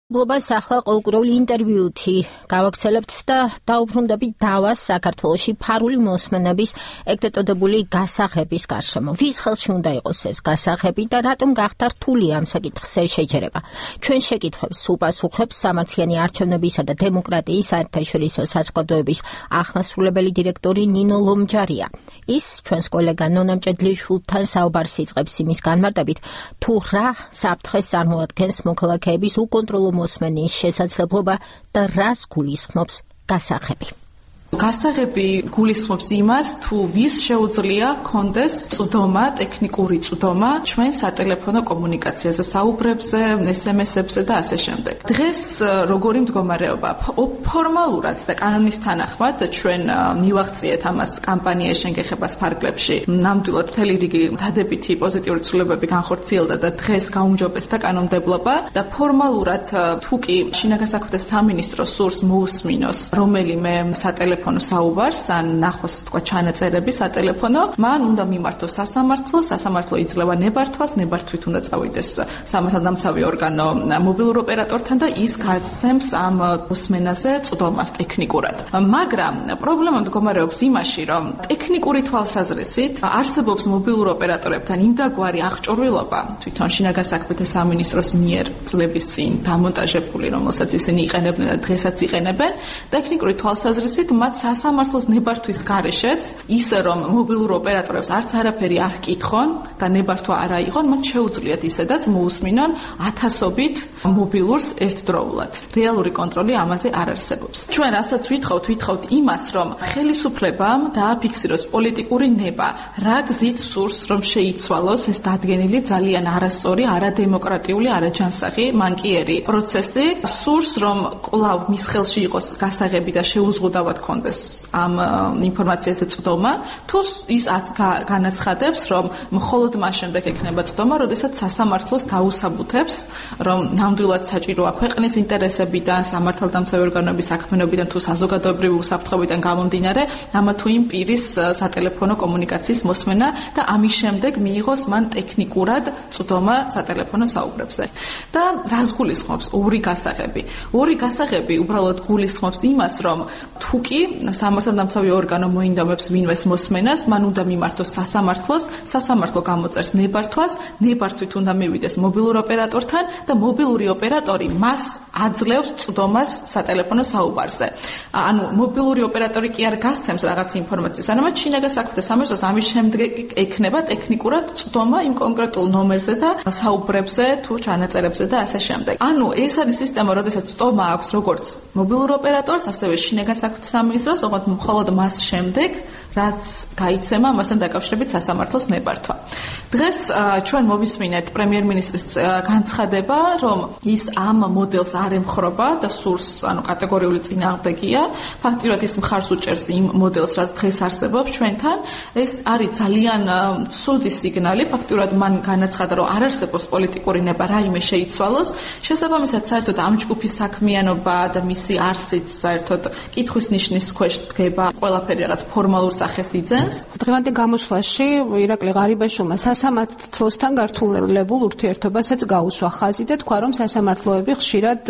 გლობალ ახლა ყოველკვირეული ინტერვიუთი გავაგრძელებთ და დაუბრუნდებით დავას საქართველოში ფარული მოსმენების ეგრეთწოდებული გასაღების გარშემო. ვის ხელში უნდა იყოს ეს გასაღები და რატომ გახდა რთული ამ საკითხს შეჯერება? ჩვენ შეკითხვებს უპასუხებს სამართლიანი არჩევნებისა და დემოკრატიის საერთაშორისო საზოგადოების აღმასრულებელი დირექტორი ნინო ლომჯარია. ის ჩვენს კოლეგა ნონა მჭედლიშვილთან საუბარს იწყებს იმის განმარტებით, თუ რა საფრთხეს წარმოადგენს მოქალაქეების უკონტროლო მოსმენის შესაძლებლობა და რას გულისხმობს გასაღები. გასაღები გულისხმობს იმას, თუ ვის შეუძლია კონდეს წვდომა, ტექნიკური წვდომა ჩვენ სატელეფონო კომუნიკაციაზე, საუბრებზე, SMS-ებზე და ასე შემდეგ. დღეს როგორი მდგომარეობა? ფორმალურად და კანონის თანახმად ჩვენ მივახციეთ ამას კამპანია შენგეხებას ფარგლებში. ნამდვილად მთელი რიგი დადებითი პოზიტიური ცვლილებები განხორციელდა და დღეს გაუმჯობესდა კანონმდებლობა და ფორმალურად თუ კი შინაგან საქმეთა სამინისტრო სურს მოусმინოს რომელიმე სატელეფონო საუბარს ან ნახოს თქვა ჩანაწერები სატელეფონო, მან უნდა მიმართოს სასამართლოს, სასამართლო იძლევა ნებართვას, ნებართვით უნდა წავიდეს სამართალდამცავი ორგანო მობილურ ოპერატორთან და ის გაცემს ამ მოსმენაზე წვდომას ტექნიკურად. მაგრამ პრობლემა მდგომარეობს იმაში, რომ ტექნიკური თვალსაზრისით არსებობს მობილურ ოპერატორებთან იმდაგვარი აღჭურვილობა თვითონ შინაგან საქმეთა სამინისტროს მიერ წლების წინ დამონტაჟებული, რომელსაც ისინი იყენებდნენ და დღესაც იყენებენ, ტექნიკური თვალსაზრისით მათ სასამართლოს ნებართვის გარეშეც ისე რომ მობილურ ოპერატორებს არც არაფერი არ ჰკითხონ და ნებართვა არ აიღონ, მათ შეუძლიათ ისედაც მოусმინონ ათასობით მობილურს ერთდროულად. რეალური კონტროლი ამაზე არ არსებობს. ჩვენ რასაც ვითხოვთ იმას, რომ ხელისუფლებამ დააფიქსიროს პოლიტიკური ნება, რა გზით სურს რომ შეიცვალოს ეს დადგენილი ძალიან არასწორი, არადემოკრატიული, არაჯანსაღი, მანკიერი პროცესი, სურს რომ კვლავ მის ხელში იყოს გასაღები და შეუზღუდავად კონდეს ამ ინფორმაციაზე წვდომა, თუ ის განაცხადებს, რომ მხოლოდ მას შემდეგ ექნება წვდომა, როდესაც სასამართლოს დაუსაბუთებს, რომ ნამდვილად საჭიროა ქვეყნის ინტერესებიდან, სამართალდამცავი ორგანოების საქმიანობიდან თუ საზოგადოებრივი უსაფრთხოებიდან გამომდინარე, ამა თუ იმ პირის სატელეფონო კომუნიკაციის მოსმენა და ამის შემდეგ მიიღოს მან ტექნიკურად წვდომა სატელეფონო საუბრებზე. და რას გულისხმობს ორი გასაღები? ორი გასაღები უბრალოდ გულისხმობს იმას, რომ თუ კი სამართალდამცავი ორგანო მოინდომებს ვინმეს მოსმენას, მან უნდა მიმართოს სასამართლოს, სასამართლო გამოწერს ნებართვას, ნებართვით უნდა მივიდეს მობილურ ოპერატორთან და მობილური ოპერატორი მას აძლევს წვდომას სატელეფონო საუბარზე. ანუ მობილური ოპერატორი კი არ გასცემს რაღაც ინფორმაციას, არამედ შინაგან საქმეთა სამინისტროს ამის შემდეგ ექნება ტექნიკურად წვდომა იმ კონკრეტულ ნომერზე და საუბრებზე თუ ჩანაწერებზე და ასე შემდეგ. ანუ ეს არის სისტემა, როდესაც წვდომა აქვს როგორც მობილურ ოპერატორს, ასევე შინაგან საქმეთა სამინისტროს, ოღონდ მხოლოდ მას შემდეგ, რაც გაიცემა ამასთან დაკავშირებით სასამართლოს ნებართვა. დღეს ჩვენ მოვისმინეთ პრემიერ-მინისტრის განცხადება, რომ ის ამ მოდელს არ ემხრობა და სურს, ანუ კატეგორიული წინააღმდეგია. ფაქტიურად ის მხარს უჭერს იმ მოდელს, რაც დღეს არსებობს ჩვენთან. ეს არის ძალიან ცუდი სიგნალი. ფაქტიურად მან განაცხადა, რომ არ არსებობს პოლიტიკური ნება რაიმე შეიცვალოს. შესაბამისად, საერთოდ ამ ჯგუფის საქმიანობა და მისი არსიც საერთოდ კითხვის ნიშნის ქვეშ დგება, ყველაფერი რაღაც ფორმალურ სახეს იძენს. დღევანდელ გამოსვლაში ირაკლი ღარიბაშვილმა სასამართლოსთან გართულებულ ურთიერთობასაც გაუსვა ხაზი და თქვა, რომ სასამართლოები ხშირად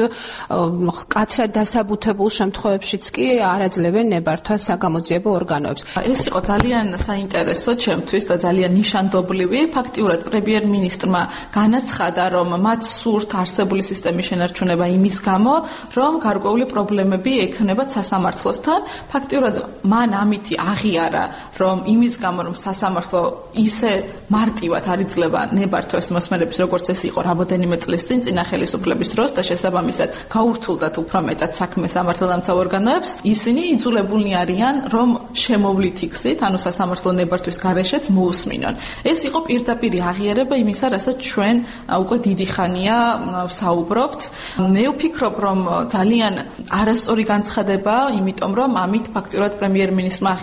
მკაცრად დასაბუთებულ შემთხვევებშიც კი არ აძლევენ ნებართვას საგამოძიებო ორგანოებს. ეს იყო ძალიან საინტერესო ჩემთვის და ძალიან ნიშანდობლივი. ფაქტიურად პრემიერ-მინისტრმა განაცხადა, რომ მათ სურთ არსებული სისტემის შენარჩუნება იმის გამო, რომ გარკვეული პრობლემები ექნებათ სასამართლოსთან. ფაქტიურად მან ამითი აღიარა, რომ იმის გამო, რომ სასამართლო ისე მარტივად არ იძლევა ნებართვას მოსმენების, როგორც ეს იყო რამოდენიმე წლის წინ წინა ხელისუფლების დროს და შესაბამისად გაურთულდათ უფრო მეტად საქმე სამართალდამცავ ორგანოებს, ისინი იძულებულნი არიან, რომ შემოვლითი გზით, ანუ სასამართლო ნებართვის გარეშეც მოусმინონ. ეს იყო პირდაპირ აღიარება იმისა, რასაც ჩვენ უკვე დიდი ხანია საუბრობთ. მე ვფიქრობ, რომ ძალიან არასწორი განცხადება, იმიტომ რომ ამით ფაქტიურად პრემიერ-მინისტრმა აღიარა, რომ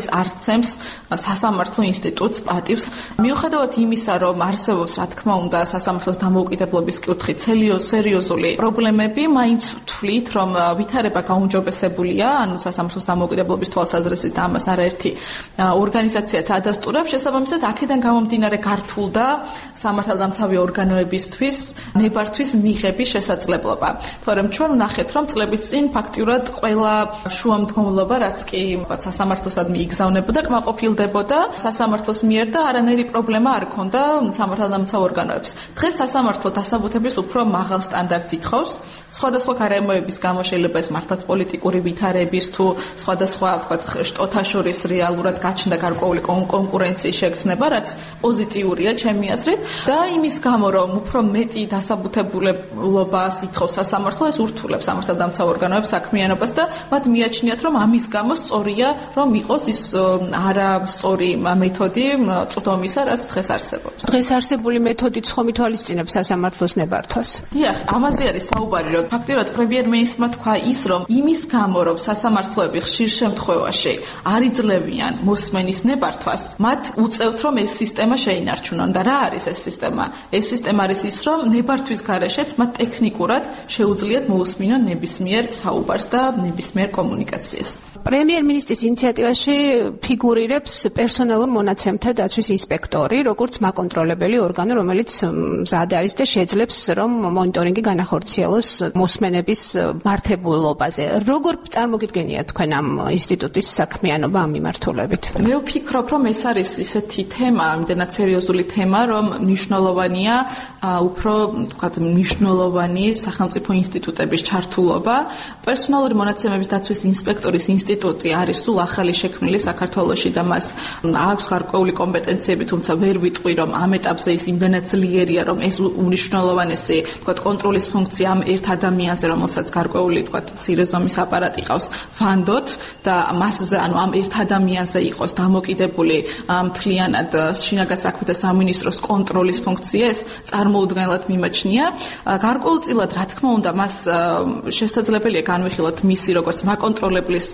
ის არცემს სასამართლო ინსტიტუტს პატივს. მიუხედავად იმისა, რომ არსებობს, რა თქმა უნდა, სასამართლოს დამოუკიდებლობის კუთხით სერიოზული პრობლემები, მაინც ვთვლით, რომ ვითარება გაუმჯობესებულია, ანუ სასამართლოს დამოუკიდებლობის თვალსაზრისით ამას არაერთი ორგანიზაციაც ადასტურებს. შესაბამისად, აქედან გამომდინარე გართულდა სამართალდამცავი ორგანოებისთვის ნებართვის მიღების შესაძლებლობა. თორემ ჩვენ ვნახეთ, რომ წლების წინ ფაქტიურად ყველა შუამდგომლობა, რაც კი სასამართლოსადმი იგზავნებოდა, კმაყოფილდებოდა სასამართლოს მიერ და არანაირი პრობლემა არ ჰქონდა სამართალდამცავ ორგანოებს. დღეს სასამართლო დასაბუთების უფრო მაღალ სტანდარტს ითხოვს. სხვადასხვა გარემოების გამო შეიძლება ეს მართლაც პოლიტიკური ვითარების თუ სხვადასხვა შტოთა შორის რეალურად გაჩნდა გარკვეული კონკურენციის შეგრძნება, რაც პოზიტიურია ჩემი აზრით და იმის გამო, რომ უფრო მეტი დასაბუთებულობას ითხოვს სასამართლო, ეს ურთულებს სამართალდამცავ ორგანოებს საქმიანობას და მათ მიაჩნიათ, რომ ამის გამო სწორია, რომ იყოს ის არასწორი მეთოდი წვდომისა, რაც დღეს არსებობს. დღეს არსებული მეთოდით ხომ ითვალისწინებს სასამართლოს ნებართვას? დიახ, ამაზე არის საუბარი, რომ ფაქტიურად პრემიერ-მინისტრმა თქვა ის, რომ იმის გამო, რომ სასამართლოები ხშირ შემთხვევაში არ იძლევიან მოსმენის ნებართვას, მათ უწევთ, რომ ეს სისტემა შეინარჩუნონ და რა არის ეს სისტემა? ეს სისტემა არის ის, რომ ნებართვის გარეშეც მათ ტექნიკურად შეუძლიათ მოусმინონ ნებისმიერ საუბარს და ნებისმიერ კომუნიკაციას. პრემიერ-მინისტრის ინიციატივაში ფიგურირებს პერსონალურ მონაცემთა დაცვის ინსპექტორი, როგორც მაკონტროლებელი ორგანო, რომელიც მზად არის და შეძლებს, რომ მონიტორინგი განახორციელოს მოსმენების მართებულობაზე. როგორ წარმოგიდგენია თქვენ ამ ინსტიტუტის საქმიანობა ამ მიმართულებით? მე ვფიქრობ, რომ ეს არის ისეთი თემა, ამდენად სერიოზული თემა, რომ მნიშვნელოვანია უფრო, ვთქვათ, მნიშვნელოვანი სახელმწიფო ინსტიტუტების ჩართულობა. პერსონალური მონაცემების დაცვის ინსპექტორის ინსტიტუტი არის სულ ახალი შექმნილი საქართველოში და მას აქვს გარკვეული კომპეტენციები, თუმცა ვერ ვიტყვი, რომ ამ ეტაპზე ის იმდენად ძლიერია, რომ ეს უნიშნულოვანესი, ვთქვათ, კონტროლის ფუნქცია ამ ერთ ადამიანზე, რომელსაც გარკვეული, ვთქვათ, მცირე ზომის აპარატი ყავს, ვანდოთ და მასზე, ანუ ამ ერთ ადამიანზე იყოს დამოკიდებული მთლიანად შინაგან საქმეთა სამინისტროს კონტროლის ფუნქცია, ეს წარმოუდგენლად მიმაჩნია. გარკვეულწილად, რა თქმა უნდა, მას შესაძლებელია განვიხილოთ მისი როგორც მაკონტროლებლის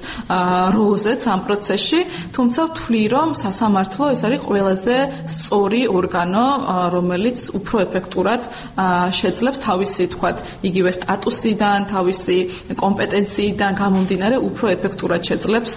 როლზეც ამ პროცესში, თუმცა ვთვლი, რომ სასამართლო ეს არის ყველაზე სწორი ორგანო, რომელიც უფრო ეფექტურად შეძლებს თავისი, ვთქვათ, იგივე სტატუსიდან, თავისი კომპეტენციიდან გამომდინარე, უფრო ეფექტურად შეძლებს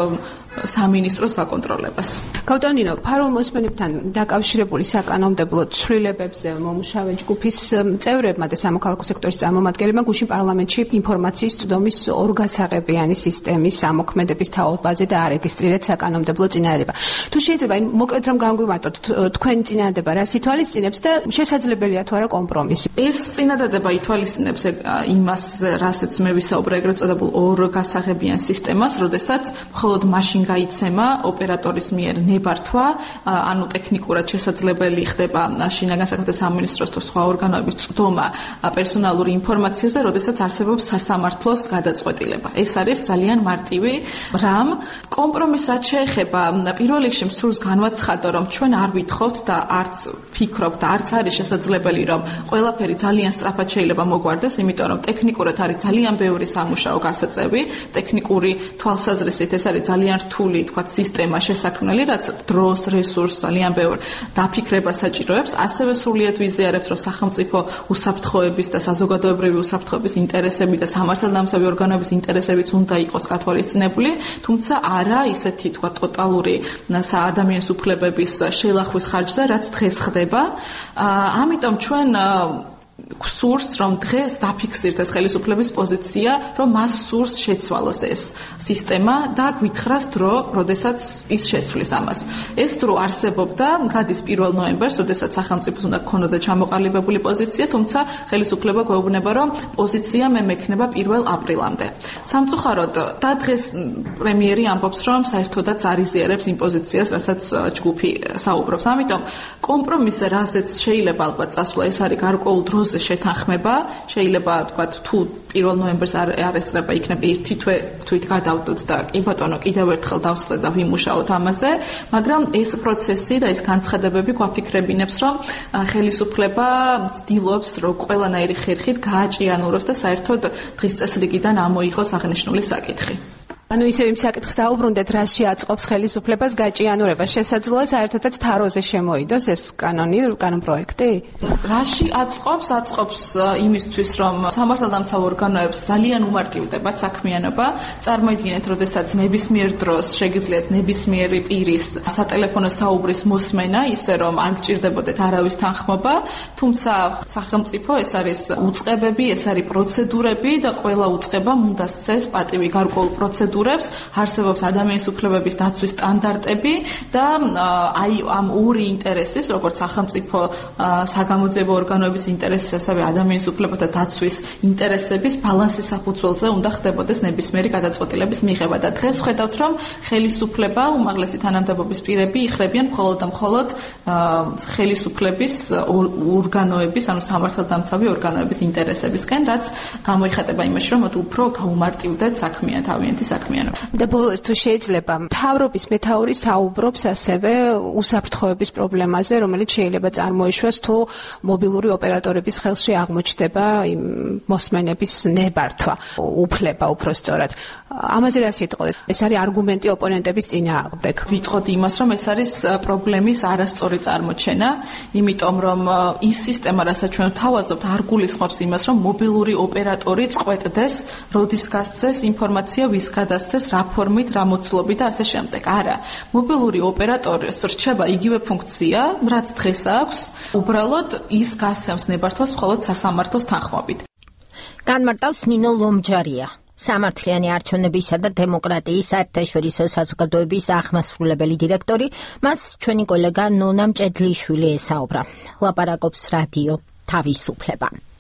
სამინისტროს გაკონტროლებას. გავტანინო, ფარულ-მოსმენებთან დაკავშირებული საკანონმდებლო ცვლილებებზე მომუშავე ჯგუფის წევრებმა და სამოქალაქო სექტორის წარმომადგენლებმა გუშინ პარლამენტში ინფორმაციის წვდომის ორგასაღებიანი სისტემის ამოქმედების თაობაზე და არეგისტრირეთ საკანონმდებლო წინადადება. თუ შეიძლება მოკლედ რომ განგვიმარტოთ, თქვენი წინადადება რას ითვალისწინებს და შესაძლებელია თუ არა კომპრომისი? ეს წინადადება ითვალისწინებს იმას, რასაც მე ვისაუბრე, ეგრეთ წოდებულ ორგასაღებიან სისტემას, როდესაც მხოლოდ მაშინ გაიცემა ოპერატორის მიერ ნებართვა, ანუ ტექნიკურად შესაძლებელი ხდება შინაგან საქმეთა სამინისტროს თუ სხვა ორგანოების წვდომა პერსონალური ინფორმაციაზე, როდესაც არსებობს სასამართლოს გადაწყვეტილება. ეს არის ძალიან მარტივი რამ. კომპრომისს რაც შეეხება, პირველ რიგში მსურს განვაცხადო, რომ ჩვენ არ ვითხოვთ და არც ფიქრობთ და არც არის შესაძლებელი, რომ ყველაფერი ძალიან სწრაფად შეიძლება მოგვარდეს, იმიტომ რომ ტექნიკურად არის ძალიან ბევრი სამუშაო გასაწევი, ტექნიკური თვალსაზრისით ეს არის ძალიან რთული, თქვათ, სისტემა შესაქმნელი, რაც დროს, რესურსს ძალიან ბევრ დაფიქრებას საჭიროებს. ასევე სრულიად ვიზიარებთ, რომ სახელმწიფო უსაფრთხოების და საზოგადოებრივი უსაფრთხოების ინტერესები და სამართალდამცავი ორგანოების ინტერესებიც უნდა იყოს გათვალისწინებული, თუმცა არა ისეთი, თქვათ, ტოტალური ადამიანის უფლებების შელახვის ხარჯზე, რაც დღეს ხდება. ამიტომ ჩვენ სურს, რომ დღეს დაფიქსირდეს ეს ხელისუფლების პოზიცია, რომ მას სურს შეცვალოს ეს სისტემა და გვითხრას დრო, როდესაც ის შეცვლის ამას. ეს დრო არსებობდა, გადის 1 ნოემბერს, როდესაც სახელმწიფოს უნდა გქონოდა ჩამოყალიბებული პოზიცია, თუმცა ხელისუფლება გვეუბნება, რომ პოზიცია მექნება 1 აპრილამდე. სამწუხაროდ, და დღეს პრემიერი ამბობს, რომ საერთოდაც არ იზიარებს იმ პოზიციას, რასაც ჯგუფი საუბრობს. ამიტომ კომპრომისზე, რაზეც შეიძლება ალბათ წასვლა, ეს არის გარკვეულ დროზე შეთანხმება, შეიძლება თქვა თუ 1 ნოემბერს არ ესწრება, იქნებ ერთი თვით გადავდოთ და კი ბატონო, კიდევ ერთხელ დავსხდეთ და ვიმუშაოთ ამაზე, მაგრამ ეს პროცესი და ეს განცხადებები გვაფიქრებინებს, რომ ხელისუფლება ცდილობს, რომ ყველანაირი ხერხით გააჭიანუროს და საერთოდ დღის წესრიგიდან ამოიღოს აღნიშნული საკითხი. ანუ ისევ იმ საკითხს დაუბრუნდეთ, რაში აწყობს ხელისუფლებას გაჭიანურება. შესაძლოა საერთოდაც თაროზე შემოიდოს ეს კანონპროექტი? რაში აწყობს იმისთვის, რომ სამართალდამცავ ორგანოებს ძალიან უმარტივდებათ საქმიანობა. წარმოიდგინეთ, როდესაც ნებისმიერ დროს შეგიძლიათ ნებისმიერი პირის სატელეფონო საუბრის მოსმენა, ისე რომ არ გჭირდებოდეთ არავის თანხმობა, თუმცა სახელმწიფო ეს არის უწყებები, ეს არის პროცედურები და ყველა უწყებამ უნდა სცეს პატივი გარკვეულ პროცედურებს, არსებობს ადამიანის უფლებების დაცვის სტანდარტები და აი ამ ორი ინტერესის, როგორც სახელმწიფო საგამოძიებო ორგანოების ინტერესის, ასევე ადამიანის უფლებათა დაცვის ინტერესების ბალანსის საფუძველზე უნდა ხდებოდეს ნებისმიერი გადაწყვეტილების მიღება და დღეს ხედავთ, რომ ხელისუფლება, უმაღლესი თანამდებობის პირები იხრებიან მხოლოდ და მხოლოდ ხელისუფლების ორგანოების, ანუ სამართალდამცავი ორგანოების ინტერესებისკენ, რაც გამოიხატება იმაში, რომ უფრო გაუმარტივდეთ თავიანთი საქმიანობა. და ბოლოს თუ შეიძლება, მთავრობის მეთაური საუბრობს ასევე უსაფრთხოების პრობლემაზე, რომელიც შეიძლება წარმოიშვას თუ მობილური ოპერატორების ხელში აღმოჩნდება იმ მოსმენების ნებართვა, უფლება უფრო სწორად. ამაზე რა სიტყვით? ეს არის არგუმენტი ოპონენტების წინააღმდეგ. ვიტყოდი იმას, რომ ეს არის პრობლემის არასწორი წარმოჩენა, იმიტომ რომ ის სისტემა, რასაც ჩვენ ვთავაზობთ, არ გულისხმობს იმას, რომ მობილური ოპერატორი წყვეტდეს, როდის გასცეს ინფორმაცია, ვის გადასცეს, რა ფორმით, რა მოცულობით და ასე შემდეგ. არა, მობილური ოპერატორს რჩება იგივე ფუნქცია, რაც დღეს აქვს, უბრალოდ ის გასცემს ნებართვას მხოლოდ სასამართლოს თანხმობით. განმარტავს ნინო ლომჯარია, სამართლიანი არჩევნებისა და დემოკრატიის საერთაშორისო საზოგადოების აღმასრულებელი დირექტორი. მას ჩვენი კოლეგა ნონა მჭედლიშვილი ესაუბრა. ლაპარაკობს რადიო თავისუფლება.